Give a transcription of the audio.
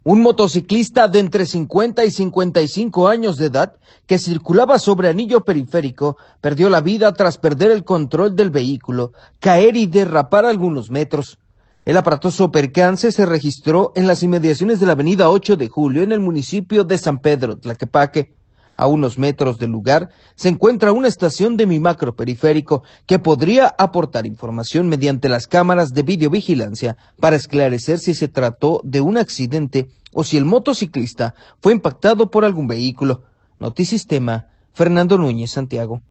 Un motociclista de entre 50 y 55 años de edad que circulaba sobre anillo periférico perdió la vida tras perder el control del vehículo, caer y derrapar algunos metros. El aparatoso percance se registró en las inmediaciones de la avenida 8 de Julio en el municipio de San Pedro Tlaquepaque. A unos metros del lugar se encuentra una estación de Mi Macro Periférico que podría aportar información mediante las cámaras de videovigilancia para esclarecer si se trató de un accidente o si el motociclista fue impactado por algún vehículo. Notisistema, Fernando Núñez, Santiago.